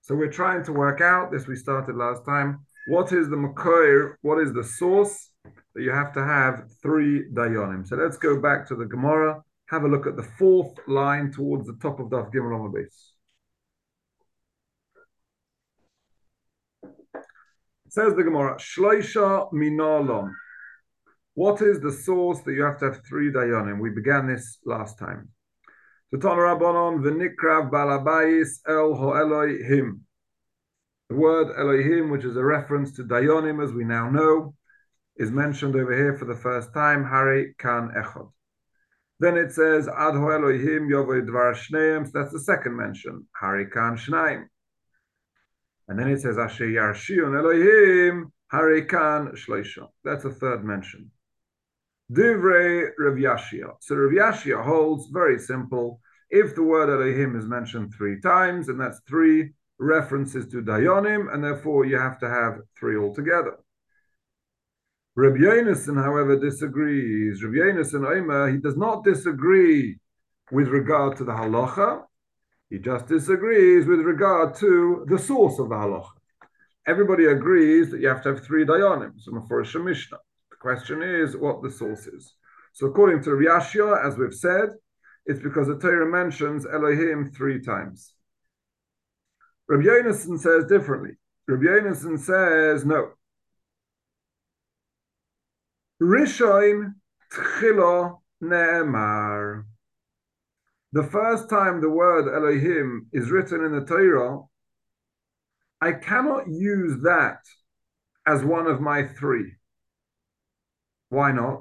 So we're trying to work out this. We started last time. What is the Makoir? What is the source that you have to have three Dayanim? So let's go back to the Gemara. Have a look at the fourth line towards the top of Daf Gimel Amud Beis. Says the Gemara, Shloisha Minalon. What is the source that you have to have three Dayanim? We began this last time. The Rabbanon v'nikrav balabayis el ho'elohim. The word Elohim, which is a reference to Dayanim, as we now know, is mentioned over here for the first time. Hari kan echad. Then it says Ad ho'elohim yovoy dvar shneim. So that's the second mention. Hari kan shnaim. And then it says Asher yarshion Elohim Hari kan shloisha. That's a third mention. Divrei Rav Yashia. So Rav Yashia holds very simple. If the word Elohim is mentioned three times, and that's three references to Dayanim, and therefore you have to have three altogether. Rabbi Yonason, however, disagrees. Rabbi Yonason Omer, he does not disagree with regard to the halacha. He just disagrees with regard to the source of the halacha. Everybody agrees that you have to have three Dayanim. So for a Mishnah. Question is what the source is. So according to Rav Yashia, as we've said, it's because the Torah mentions Elohim three times. Rabbi Yonason says differently. Rabbi Yonason says no. Rishon Tchilo Ne'emar. The first time the word Elohim is written in the Torah, I cannot use that as one of my three. Why not?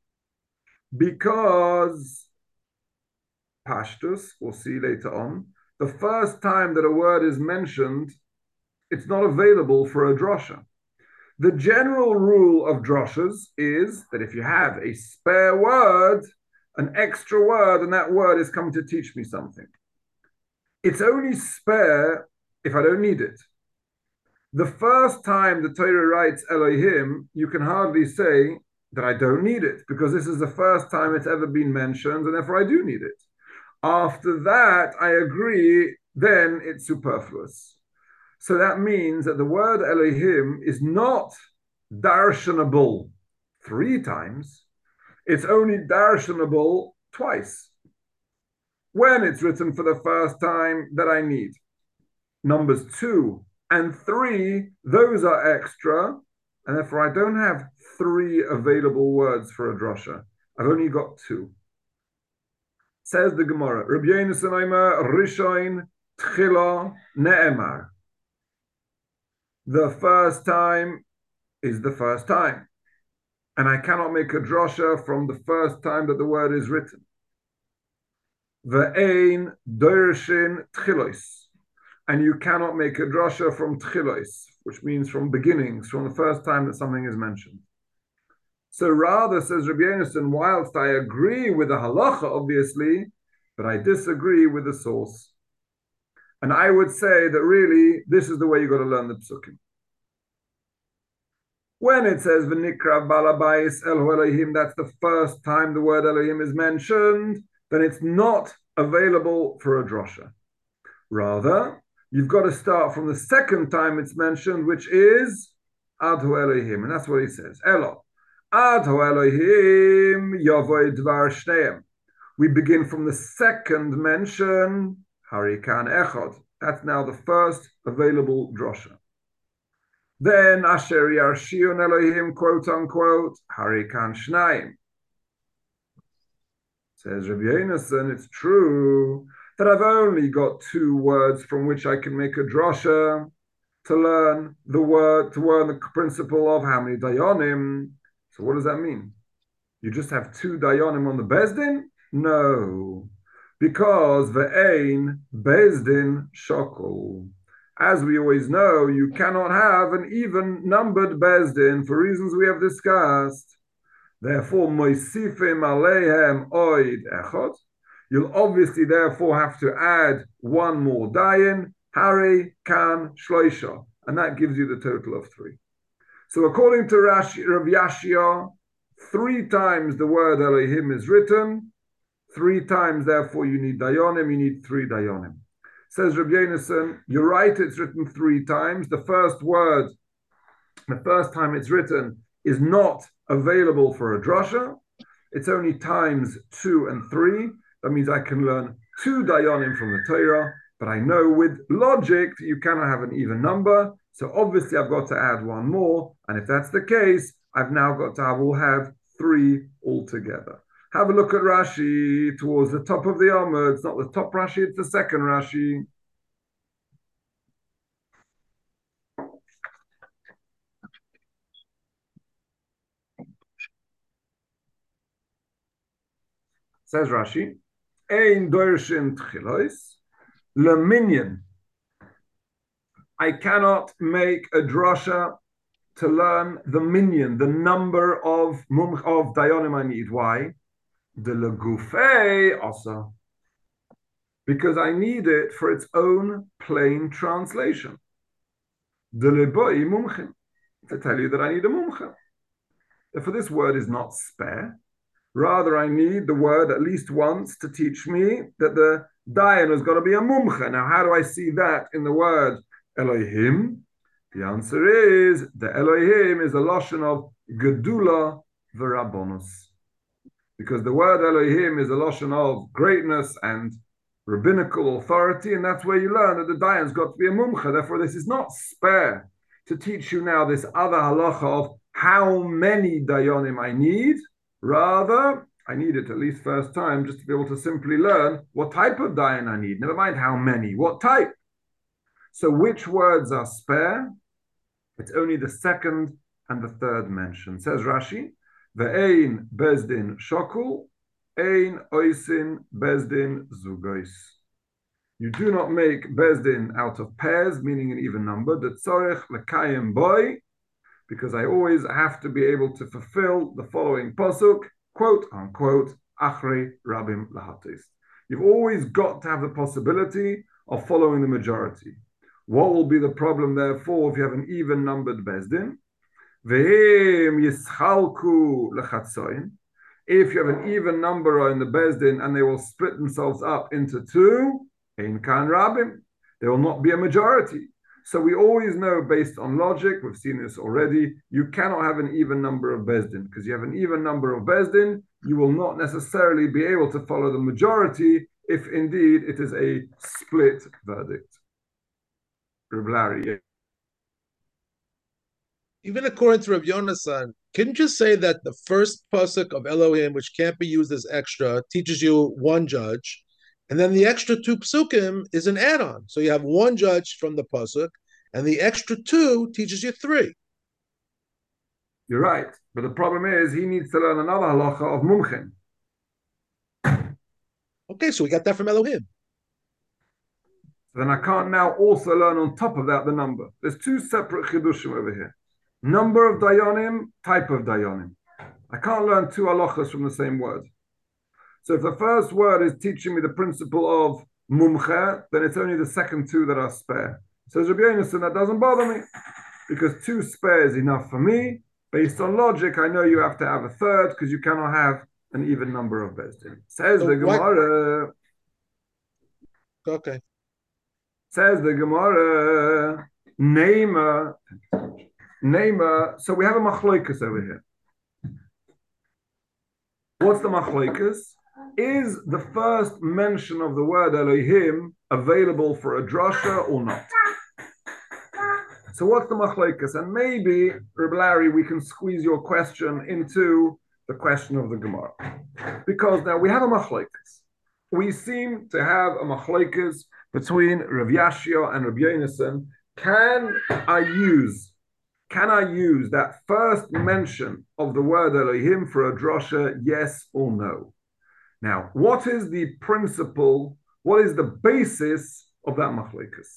Because Pashtus, we'll see later on, the first time that a word is mentioned, it's not available for a drosha. The general rule of droshas is that if you have a spare word, an extra word, and that word is coming to teach me something, it's only spare if I don't need it. The first time the Torah writes Elohim, you can hardly say that I don't need it, because this is the first time it's ever been mentioned, and therefore I do need it. After that, I agree, then it's superfluous. So that means that the word Elohim is not darshanable three times, it's only darshanable twice. When it's written for the first time that I need. Numbers 2 and 3, those are extra, and therefore I don't have three available words for a drosha. I've only got two. Says the Gemara, Rabbi Yonason Omer, Rishon Tchilo Ne'emar. The first time is the first time. And I cannot make a drosha from the first time that the word is written. Ve'ein dorshin tchilos. And you cannot make a drosha from tchilos, which means from beginnings, from the first time that something is mentioned. So rather, says Rabbi Yonason, whilst I agree with the halacha, obviously, but I disagree with the source. And I would say that really, this is the way you got to learn the psukim. When it says v'nikra balabayis el Elohim, that's the first time the word Elohim is mentioned, then it's not available for a drosha. Rather, you've got to start from the second time it's mentioned, which is Ad Elohim, and that's what he says. Elo. Ad Elohim yovoy dvar shneim. We begin from the second mention, Hari kan echad. That's now the first available drosha. Then Asher yarshion Elohim, quote unquote, Hari kan shnaim. Says Rabbi Yonason, it's true that I've only got two words from which I can make a drosha to learn the word, to learn the principle of how many dayanim. So what does that mean? You just have two dayanim on the bezdin? No, because ve'ein bezdin shokol. As we always know, you cannot have an even numbered bezdin for reasons we have discussed. Therefore, moisifim aleihem oid echot. You'll obviously therefore have to add one more dayan, Hari kan shloisha, and that gives you the total of three. So according to Rav Yashia, three times the word Elohim is written, three times therefore you need dayanim, you need three dayanim. Says Rabbi Yonason, you're right, it's written 3 times. The first word, the first time it's written, is not available for a drasha. It's only times 2 and 3. That means I can learn 2 dayanim from the Torah, but I know with logic you cannot have an even number. So obviously I've got to add 1 more. And if that's the case, I've now got to will have 3 altogether. Have a look at Rashi towards the top of the Amud. It's not the top Rashi, it's the second Rashi. Says Rashi, Ein dorshin tchilois leminyan. I cannot make a drasha to learn the minyan, the number of dayanim I need. Why? The legufei also. Because I need it for its own plain translation. The leboi mumchim. To tell you that I need a mumcha. Therefore, this word is not spare. Rather, I need the word at least once to teach me that the dayan has got to be a mumcha. Now, how do I see that in the word Elohim? The answer is the Elohim is a lashon of gedula v'rabonus. Because the word Elohim is a lashon of greatness and rabbinical authority, and that's where you learn that the dayan's got to be a mumcha. Therefore, this is not spare to teach you now this other halacha of how many dayanim I need. Rather, I need it at least first time just to be able to simply learn what type of dayan I need. Never mind how many, what type. So which words are spare? It's only the second and the third mention. Says Rashi, Ve'ein bezdin shokul, ein oisin bezdin zugos. You do not make bezdin out of pairs, meaning an even number. The tzorech lekayim boy, because I always have to be able to fulfill the following pasuk, quote unquote, achrei rabim lahatis. You've always got to have the possibility of following the majority. What will be the problem, therefore, if you have an even numbered bezdin? Ve'im yischalku lechatzoin. If you have an even number in the bezdin and they will split themselves up into 2, ein kan rabim, there will not be a majority. So we always know, based on logic, we've seen this already, you cannot have an even number of bezdin, because you have an even number of bezdin, you will not necessarily be able to follow the majority if indeed it is a split verdict. Reb Larry. Even according to Rabbi Yonasan, couldn't you say that the first pasuk of Elohim, which can't be used as extra, teaches you 1 judge, and then the extra 2 psukim is an add-on? So you have 1 judge from the pasuk, and the extra 2 teaches you 3. You're right, but the problem is he needs to learn another halacha of mumchin. Okay, so we got that from Elohim. So then I can't now also learn on top of that the number. There's 2 separate chidushim over here. Number of dayanim, type of dayanim. I can't learn 2 halachas from the same word. So if the first word is teaching me the principle of mumcha, then it's only the second 2 that are spare. Says Rabbi Yonason, that doesn't bother me, because 2 spare is enough for me. Based on logic, I know you have to have a third, because you cannot have an even number of bezdin. Says the Gemara. Okay. Says the Gemara, Neima. So we have a machloikas over here. What's the machloikas? Is the first mention of the word Elohim available for a drasha or not? So what's the machloikas? And maybe, Reb Larry, we can squeeze your question into the question of the Gemara. Because now we have a machloikas. We seem to have a machloikas between Rav Yashia and Rabbi Yonasan. Can I use that first mention of the word Elohim for a drasha, yes or no? Now, what is the principle, what is the basis of that machlokas?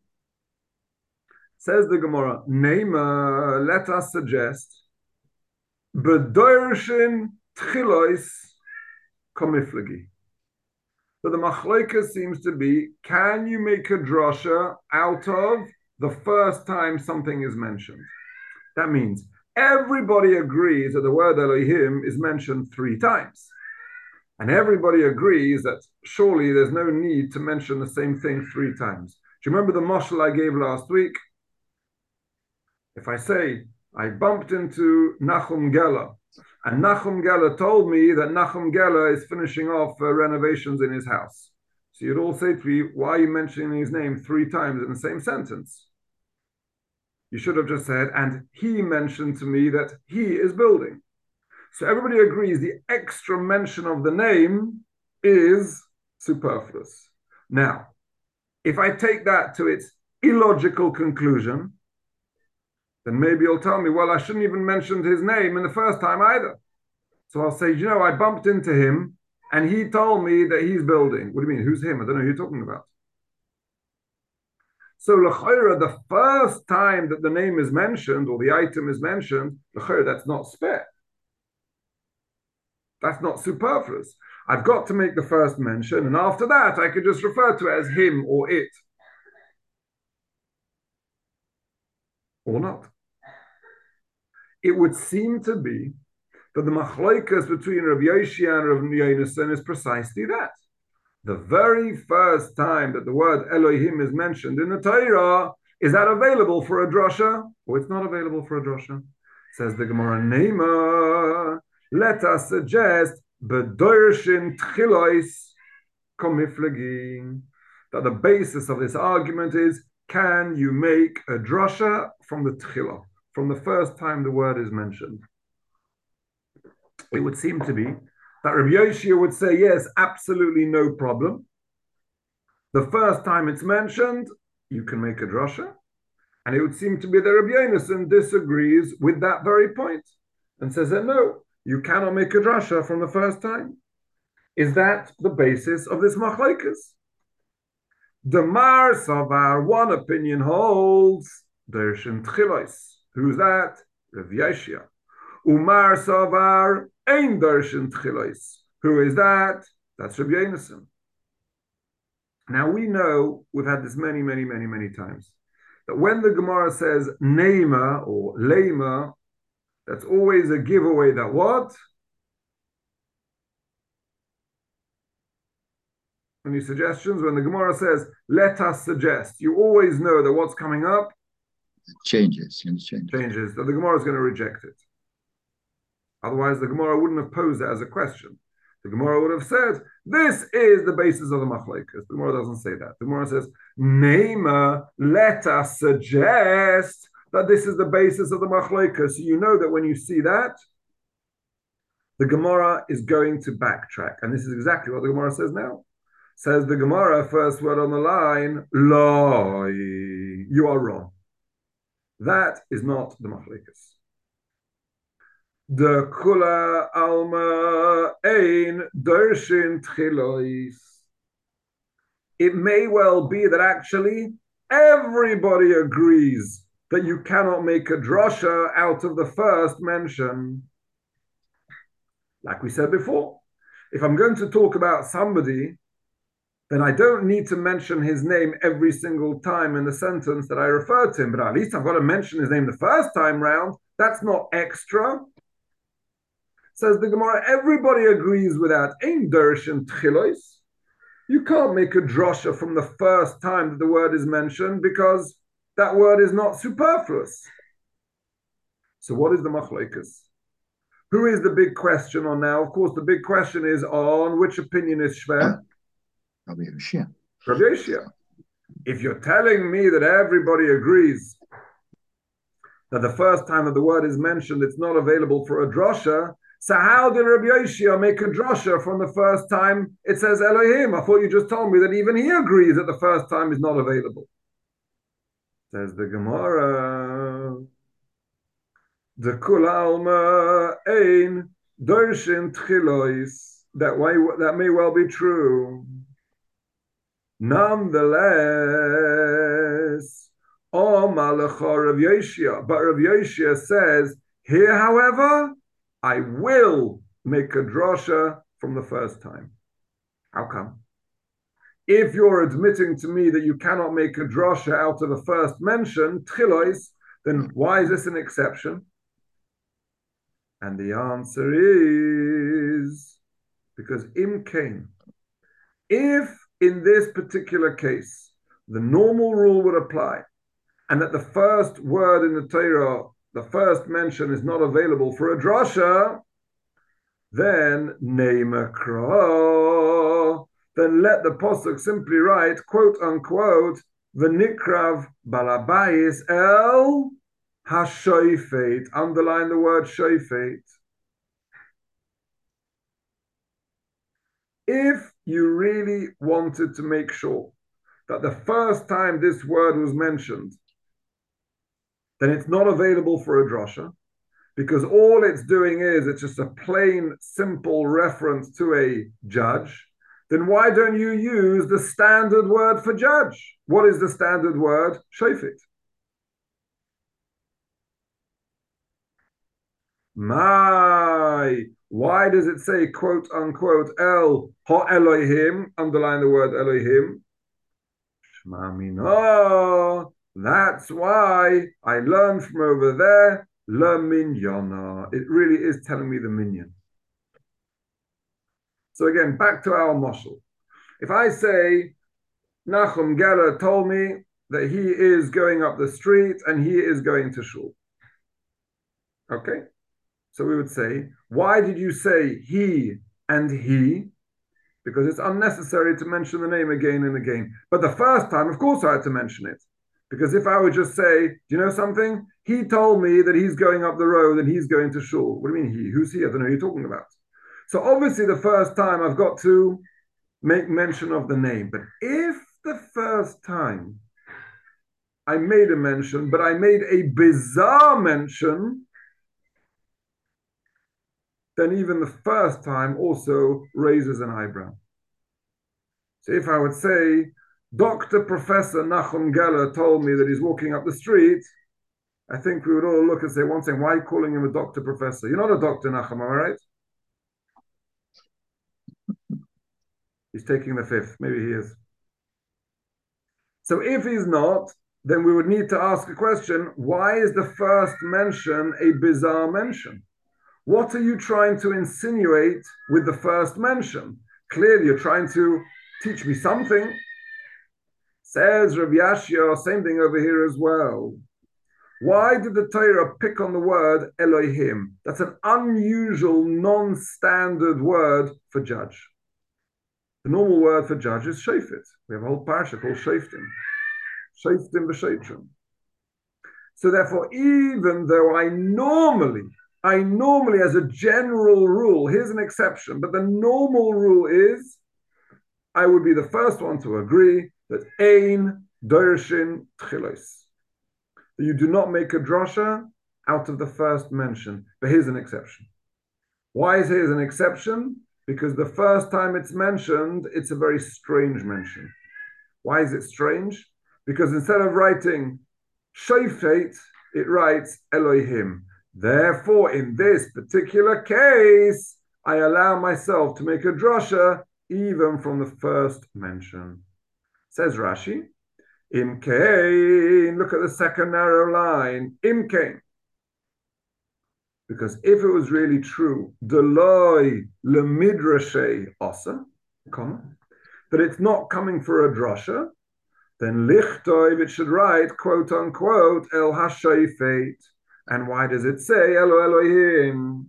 Says the Gemara, Neima, let us suggest, B'dorshin tchilois komiflagi. So the machlokas seems to be, can you make a drasha out of the first time something is mentioned? That means everybody agrees that the word Elohim is mentioned 3 times. And everybody agrees that surely there's no need to mention the same thing 3 times. Do you remember the mashal I gave last week? If I say, I bumped into Nachum Geller, and Nachum Geller told me that Nachum Geller is finishing off renovations in his house. So you'd all say to me, why are you mentioning his name 3 times in the same sentence? You should have just said, and he mentioned to me that he is building. So everybody agrees the extra mention of the name is superfluous. Now, if I take that to its illogical conclusion, then maybe you'll tell me, well, I shouldn't even mention his name in the first time either. So I'll say, I bumped into him and he told me that he's building. What do you mean? Who's him? I don't know who you're talking about. So l'chayra, the first time that the name is mentioned or the item is mentioned, l'chayra, that's not spare. That's not superfluous. I've got to make the first mention, and after that, I could just refer to it as him or it. Or not. It would seem to be that the machlokes between Rav Yoshia and Rav Yonasan is precisely that. The very first time that the word Elohim is mentioned in the Torah, is that available for a drasha? Or it's not available for a drasha? Says the Gemara, Neima, let us suggest Bedorshin Tchilois Komiflegin, that the basis of this argument is, can you make a drasha from the Tchilah, from the first time the word is mentioned? It would seem to be that Rabbi Yoshia would say, yes, absolutely no problem. The first time it's mentioned, you can make a drasha. And it would seem to be that Rabbi Yonasan disagrees with that very point and says that no, you cannot make a drasha from the first time. Is that the basis of this machlokes? The Mar Savar, one opinion holds, Dershin Tchilois. Who's that? Rabbi Yoshia. Umar Savar, Ein Dershin Tchilois. Who is that? That's Rabbi Yonasan. Now we know, we've had this many, many, many, many times, that when the Gemara says Neima or Leima, that's always a giveaway that what? Any suggestions? When the Gemara says, let us suggest, you always know that what's coming up? Changes. Changes, that the Gemara is going to reject it. Otherwise, the Gemara wouldn't have posed it as a question. The Gemara would have said, this is the basis of the machlokes. The Gemara doesn't say that. The Gemara says, Neima, let us suggest that this is the basis of the machlokes. So you know that when you see that, the Gemara is going to backtrack. And this is exactly what the Gemara says now. Says the Gemara, first word on the line, Loi, you are wrong. That is not the machlokes. The kula alma ein dershin tchilois. It may well be that actually everybody agrees that you cannot make a drasha out of the first mention. Like we said before, if I'm going to talk about somebody, then I don't need to mention his name every single time in the sentence that I refer to him, but at least I've got to mention his name the first time round. That's not extra. Says the Gemara, everybody agrees with that. Ein dershin tchilois. You can't make a drasha from the first time that the word is mentioned because that word is not superfluous. So what is the machlokes? Who is the big question on now? Of course, the big question is on which opinion is shver? Rabbi Yoshia. Rabbi Yoshia. If you're telling me that everybody agrees that the first time that the word is mentioned, it's not available for a drasha, so how did Rabbi Yoshia make a drasha from the first time it says Elohim? I thought you just told me that even he agrees that the first time is not available. Says the Gemara, the kul alma ein dershin tchilois. That may well be true. Nonetheless, Malecha Rav Yoshia, but Rav Yoshia says here, however, I will make a drasha from the first time. How come? If you're admitting to me that you cannot make a drasha out of the first mention, tchilois, then why is this an exception? And the answer is Because im kain, if in this particular case the normal rule would apply, and that the first word in the Torah, the first mention, is not available for a drasha, then neimakra, then let the pasuk simply write, quote unquote, v'nikrav balabayis el hashoifet. Underline the word shoifet. If you really wanted to make sure that the first time this word was mentioned, then it's not available for a drasha, because all it's doing is it's just a plain, simple reference to a judge, then why don't you use the standard word for judge? What is the standard word? Shofet. Why does it say, quote unquote, El ha Elohim, underline the word Elohim? Shema Minah. That's why I learned from over there, Le Minyana. It really is telling me the minyan. So again, back to our mashal. If I say, Nachum Geller told me that he is going up the street and he is going to shul. Okay? So we would say, why did you say he and he? Because it's unnecessary to mention the name again and again. But the first time, of course, I had to mention it. Because if I would just say, do you know something? He told me that he's going up the road and he's going to shul. What do you mean he? Who's he? I don't know who you're talking about. So obviously the first time I've got to make mention of the name. But if the first time I made a mention, but I made a bizarre mention, then even the first time also raises an eyebrow. So if I would say, Dr. Professor Nachum Geller told me that he's walking up the street, I think we would all look and say, one thing, why are you calling him a doctor professor? You're not a doctor, Nachum, am I right? He's taking the fifth. Maybe he is. So if he's not, then we would need to ask a question, why is the first mention a bizarre mention? What are you trying to insinuate with the first mention? Clearly, you're trying to teach me something. Says Rabbi Yashia, same thing over here as well. Why did the Torah pick on the word Elohim? That's an unusual, non-standard word for judge. The normal word for judge is shofet. We have a whole parsha called shoftim. Shoftim v'shotrim. So therefore, even though I normally, as a general rule, here's an exception, but the normal rule is I would be the first one to agree that ein dorshin tchilos. You do not make a drasha out of the first mention. But here's an exception. Why is here's an exception? Because the first time it's mentioned, it's a very strange mention. Why is it strange? Because instead of writing shofet, it writes Elohim. Therefore, in this particular case, I allow myself to make a drasha even from the first mention. Says Rashi, Im kain, look at the second narrow line, Im kain. Because if it was really true, Deloi lemidrashe asa, comma, that it's not coming for a drasha, then lichtov, it should write, quote unquote, el hashayfet. And why does it say Elo Elohim?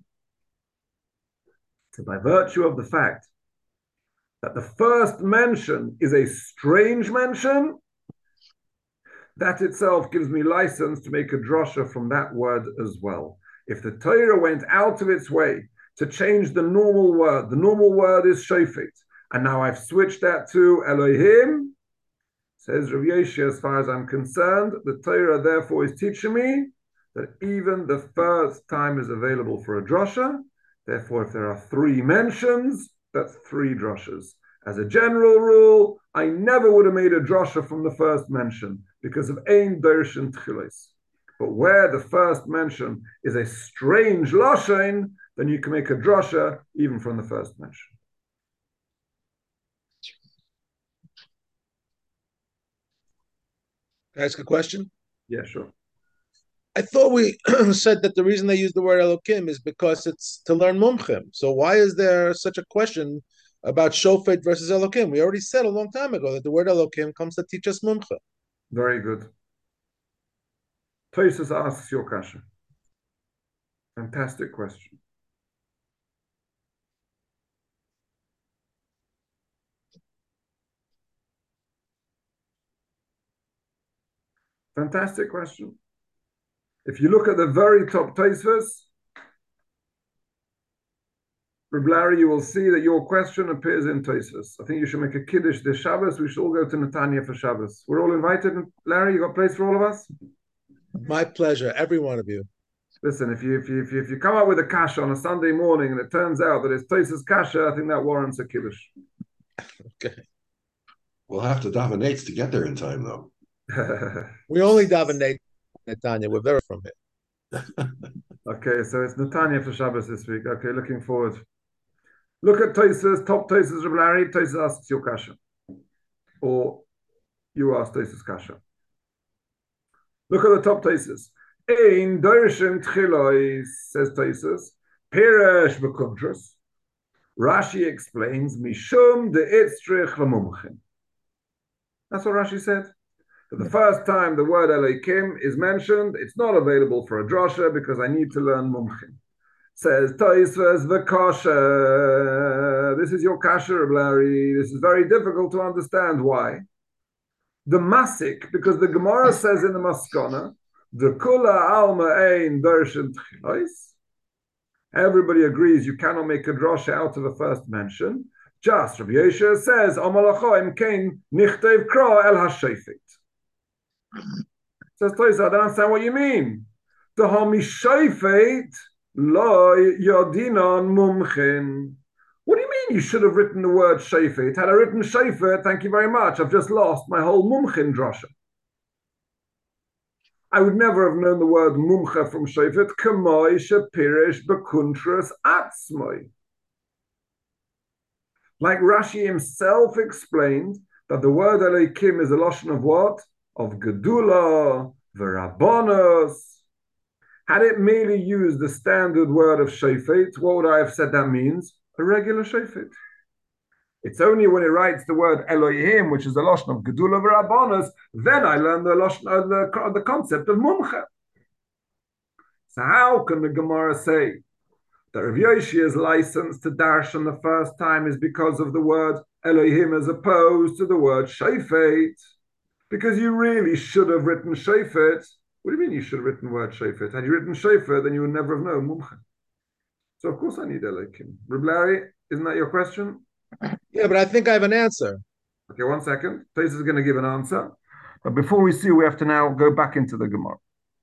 So by virtue of the fact that the first mention is a strange mention, that itself gives me license to make a drasha from that word as well. If the Torah went out of its way to change the normal word is shofet, and now I've switched that to Elohim, says Rav Yoshe, as far as I'm concerned, the Torah therefore is teaching me that even the first time is available for a drasha. Therefore, if there are three mentions, that's three drashas. As a general rule, I never would have made a drasha from the first mention because of ein dorshin tchilos. But where the first mention is a strange lashon, then you can make a drasha even from the first mention. Can I ask a question? Yeah, sure. I thought we said that the reason they use the word Elokim is because it's to learn Mumchim. So why is there such a question about Shofet versus Elokim? We already said a long time ago that the word Elokim comes to teach us Mumchim. Very good. Tosus asks your question. Fantastic question. Fantastic question. If you look at the very top Tosfos, Reb Larry, you will see that your question appears in Tosfos. I think you should make a Kiddush this Shabbos. We should all go to Netanya for Shabbos. We're all invited. Larry, you got a place for all of us? My pleasure, every one of you. Listen, if you come up with a kasha on a Sunday morning and it turns out that it's Tosfos kasha, I think that warrants a Kiddush. Okay. We'll have to daven eights to get there in time, though. We only daven Netanya. We're very from it. Okay, so it's Netanya for Shabbos this week. Okay, looking forward. Look at Tosfos, top Tosfos, Reb Larry. Tosfos asks your kasha. Or you ask Tosfos kasha. Look at the top Tosfos. Ein Dorshen Tchilois, says Tosfos, Peresh B'Kuntras. Rashi explains, Mishum de Itzrich L'Mumchin. That's what Rashi said. For the first time the word Elokim is mentioned, it's not available for a drasha because I need to learn Mumchin. Says Tosfos V'Kasha. This is your kasha, Reb Larry. This is very difficult to understand. Why? The Masik, because the Gemara says in the Maskana, the Kula Alma Ein Darshan Tchilois. Everybody agrees you cannot make a drasha out of a first mention. Just Rabbi Yeshua says, Amalachoim Kain Nichtev Kra El Hashefet. Says Tosfos, I don't understand what you mean. The Hamishefet Loi Yodinon Mumchin. What do you mean you should have written the word Shefet? Had I written Shefet, thank you very much. I've just lost my whole Mumchin drasha. I would never have known the word Mumcha from Shefet. Kamoi Shapirish Bekuntras Atzmoi. Like Rashi himself explained that the word Elokim is a lashon of what? Of Gedula, V'Rabbanos. Had it merely used the standard word of Shefet, what would I have said that means? A regular Shefet. It's only when it writes the word Elohim, which is the lashon of Gedula V'Rabbanos, then I learn the lashon, the concept of Mumcha. So how can the Gemara say that Rav Yoshi's license to darshan the first time is because of the word Elohim as opposed to the word Shefet? Because you really should have written Shefet. What do you mean you should have written the word Shefet? Had you written Shefet, then you would never have known Mumcha. So of course I need Elohim. Reb Larry, isn't that your question? Yeah, but I think I have an answer. Okay, 1 second. Tosfos is going to give an answer. But before we see, we have to now go back into the Gemara.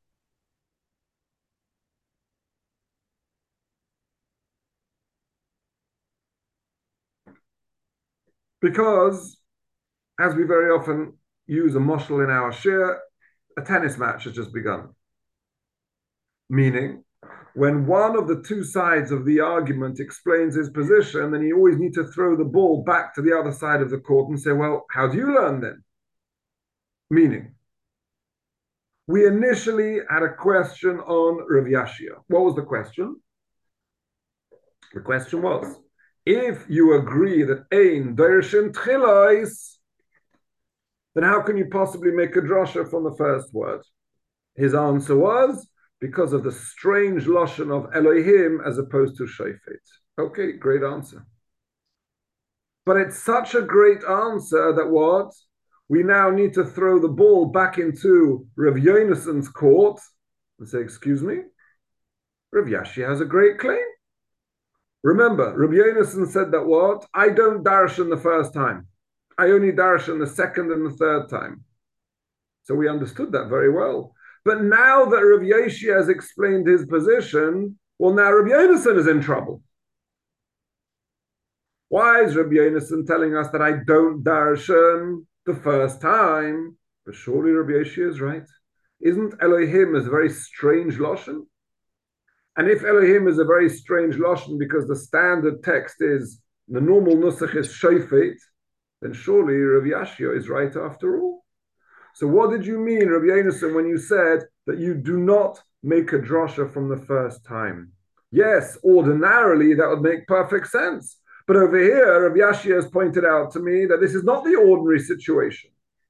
Because, as we very often use a moshel in our shir, a tennis match has just begun. Meaning, when one of the two sides of the argument explains his position, then you always need to throw the ball back to the other side of the court and say, well, how do you learn then? Meaning, we initially had a question on Rav Yashia. What was the question? The question was, if you agree that Ein Darshan Tchilois, then how can you possibly make a drasha from the first word? His answer was, because of the strange lashon of Elohim as opposed to Shefet. Okay, great answer. But it's such a great answer that what? We now need to throw the ball back into Rav Yonason's court and say, excuse me, Rav Yashi has a great claim. Remember, Rav Yonason said that what? I don't darshan the first time. I only darshan the second and the third time. So we understood that very well. But now that Rav Yoshi has explained his position, well, now Rav Yonason is in trouble. Why is Rav Yonason telling us that I don't darshan the first time? But surely Rav Yoshi is right. Isn't Elohim a very strange lashon? And if Elohim is a very strange lashon because the standard text is, the normal nusach is Shefet, then surely Rav Yashia is right after all. So what did you mean, Rav Yonason, when you said that you do not make a drasha from the first time. Yes, ordinarily that would make perfect sense. But over here, Rav Yashi has pointed out to me that this is not the ordinary situation.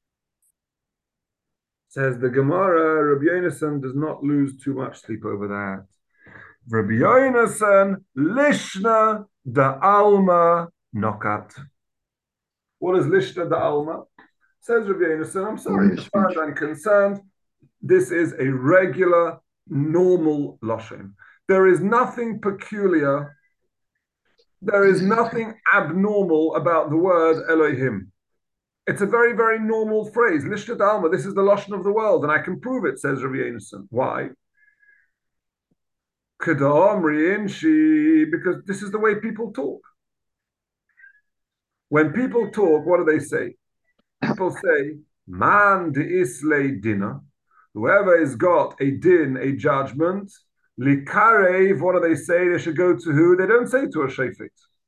Says the Gemara, Rabbi Yonasan does not lose too much sleep over that. Rabbi Yonasan, Lishna da Alma Nokat. What is Lishna da Alma? Says Rabbi Yonasan, I'm sorry, as far as I'm concerned, this is a regular, normal Lashon. There is nothing peculiar, there is nothing abnormal about the word Elohim. It's a very, very normal phrase. Lishna da Alma, this is the Lashon of the world, and I can prove it, says Rabbi Yonasan. Why? Because this is the way people talk. When people talk, what do they say? People say, Man de isle dinner. Whoever has got a din, a judgment, likarev, what do they say? They should go to who? They don't say to a shefet.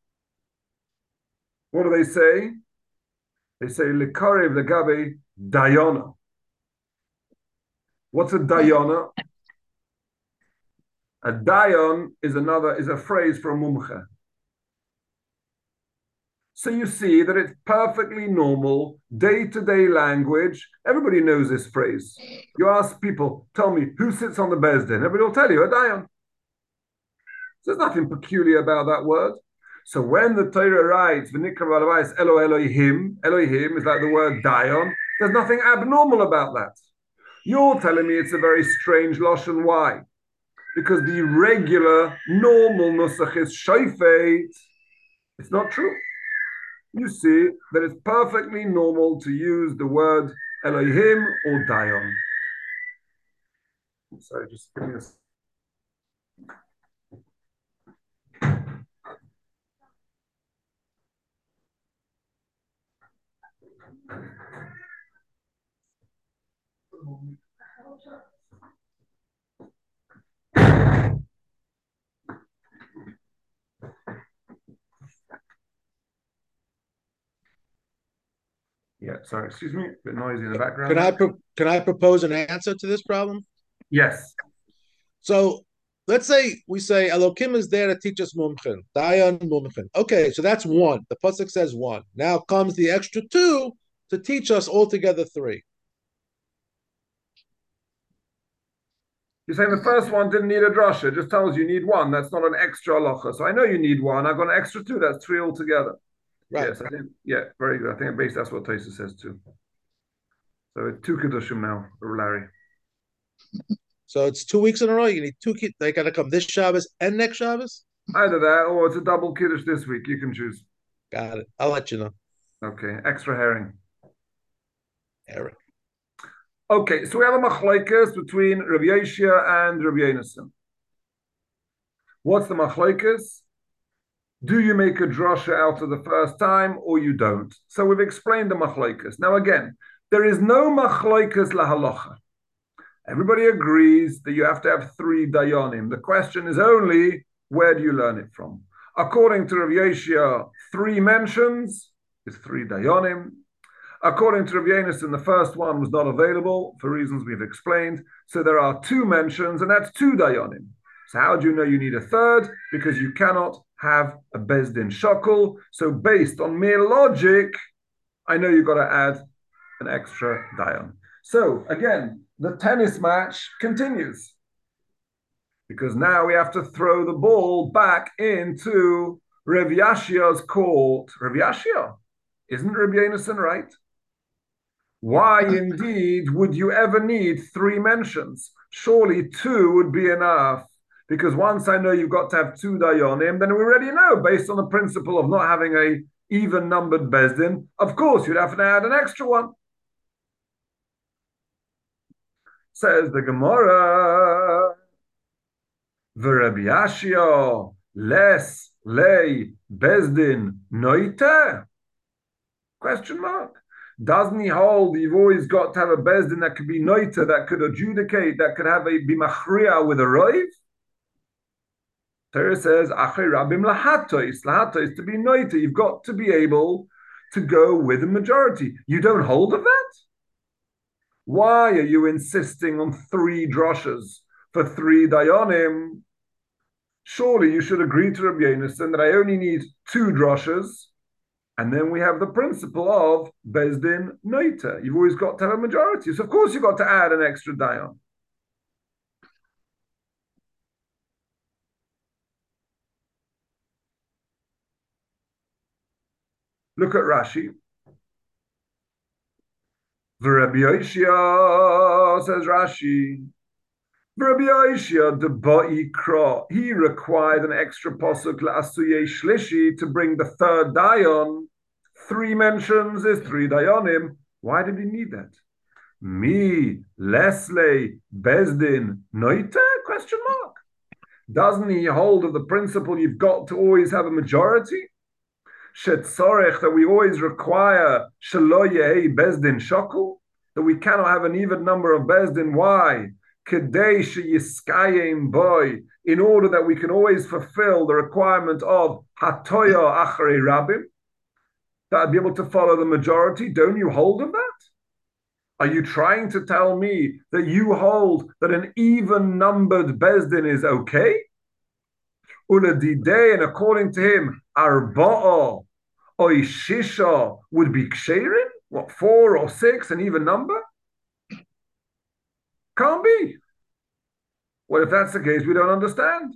What do they say? They say likarev legabe dayana. What's a dayana? A dayan is a phrase for a mumche. So you see that it's perfectly normal, day-to-day language. Everybody knows this phrase. You ask people, tell me, who sits on the Beis Din? Everybody will tell you, a dayan. So there's nothing peculiar about that word. So when the Torah writes, V'nikra b'alabais Elo Elohim, Elohim is like the word dayan, there's nothing abnormal about that. You're telling me it's a very strange lashon. Why? Because the regular, normal nusach is shofet. It's not true. You see that it's perfectly normal to use the word Elohim or Dayan. Sorry, just give me a... Yeah, sorry, excuse me, a bit noisy in the background. Can I propose an answer to this problem? Yes. So let's say we say Elokim is there to teach us mumchen, dayan mumchen. Okay, so that's one. The pasuk says one. Now comes the extra two to teach us altogether three. You're saying the first one didn't need a drasha, it just tells you need one. That's not an extra halacha. So I know you need one. I've got an extra two. That's three altogether. Right. Yes, I think. Yeah, very good. I think basically that's what Taisa says too. So it's two kedushim now, Larry. So it's 2 weeks in a row. You need two. They got to come this Shabbos and next Shabbos. Either that, or it's a double kiddush this week. You can choose. Got it. I'll let you know. Okay, extra herring. Herring. Okay, so we have a machlokes between Rabbi Yoshia and Rabbi Yonasan. What's the machlokes? Do you make a drasha out of the first time or you don't? So we've explained the machlokes. Now again, there is no machlokes lahalacha. Everybody agrees that you have to have three dayanim. The question is only, where do you learn it from? According to Rav Yoshia, three mentions is three dayanim. According to Rav Yonasan, the first one was not available for reasons we've explained. So there are two mentions, and that's two dayanim. So how do you know you need a third? Because you cannot have a Beis Din shakel. So based on mere logic, I know you've got to add an extra dayan. So again, the tennis match continues. Because now we have to throw the ball back into Rav Yashia's court. Rav Yashia, isn't Rabbi Yonasan right? Why indeed would you ever need three mentions? Surely two would be enough. Because once I know you've got to have two dayanim, then we already know, based on the principle of not having a even-numbered Beis Din, of course you'd have to add an extra one. Says the Gemara, V'Rabbi Yashia les lei Beis Din noite? Question mark. Doesn't he hold you've always got to have a Beis Din that could be noite, that could adjudicate, that could have a bimachria with a roiv? Torah says, Achei Rabim lahatois. Lahatois, to be noite, you've got to be able to go with the majority. You don't hold of that? Why are you insisting on 3 drushes for 3 dayanim? Surely you should agree to Rabbi Yonasan that I only need 2 drushes, and then we have the principle of Bezdin Noita. You've always got to have a majority. So of course you've got to add an extra dayan. Look at Rashi. V'Rabbi Yoshia, says Rashi, Rabbi Yoshia de Ba'ikra, he required an extra pasuk la'asuyei shlishi to bring the 3rd dayan. 3 mentions is 3 dayanim. Why did he need that? Mi lesle bezdin noite? Question mark. Doesn't he hold of the principle you've got to always have a majority? Shetzorech, that we always require shelo yehei bezdin shakul, that we cannot have an even number of bezdin. Why? Kedei sheyiskayim boy, in order that we can always fulfill the requirement of hatoya achrei rabim, that I'd be able to follow the majority. Don't you hold of that? Are you trying to tell me that you hold that an even numbered bezdin is okay? Uladidei, and according to him, arba'a or shisha would be ksherin? What, 4 or 6, an even number? Can't be. Well, if that's the case, we don't understand.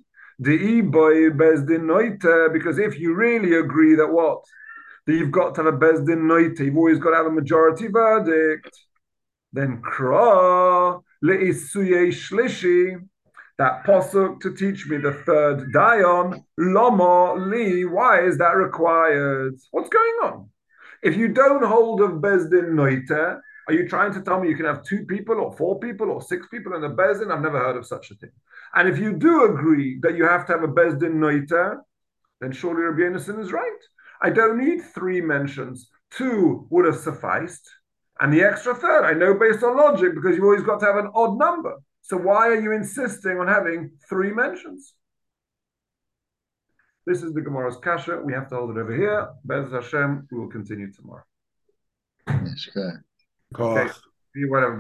Because if you really agree that what? That you've got to have a bezdin noite, you've always got to have a majority verdict, then kra le'isuyei shlishi, that pasuk to teach me the 3rd dayan, lama li, why is that required? What's going on? If you don't hold of bezdin noite, are you trying to tell me you can have 2 people or 4 people or 6 people in a bezdin? I've never heard of such a thing. And if you do agree that you have to have a bezdin noite, then surely Rabbi Yonasan is right. I don't need 3 mentions. 2 would have sufficed. And the extra 3rd, I know based on logic, because you've always got to have an odd number. So why are you insisting on having 3 mentions? This is the Gemara's kasha. We have to hold it over here. Be'ez Hashem, we will continue tomorrow. Yes, good. Okay. See you whatever.